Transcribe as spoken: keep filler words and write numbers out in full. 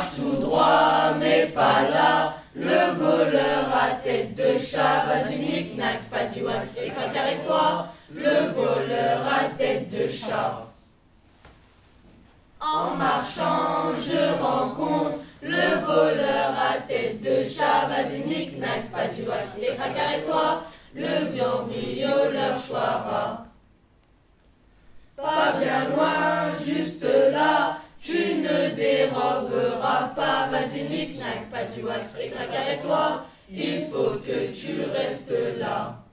Marche tout droit, mais pas là. Le voleur à tête de chat. Vas-y, nique-nac, pas du wack et craque avec toi. Le voleur à tête de chat. En marchant, je rencontre le voleur à tête de chat. Vas-y, nique-nac, pas du wack et craque avec toi. Le viand brioleur choira. Pas bien loin, juste là. Tu ne déroberas pas. Vas-y, nique-nac, pas du wack et craque avec toi. Il faut que tu restes là.